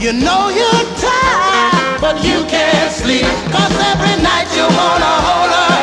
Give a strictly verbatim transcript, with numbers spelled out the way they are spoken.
You know you're tired, but you can't sleep, 'cause every night you wanna hold her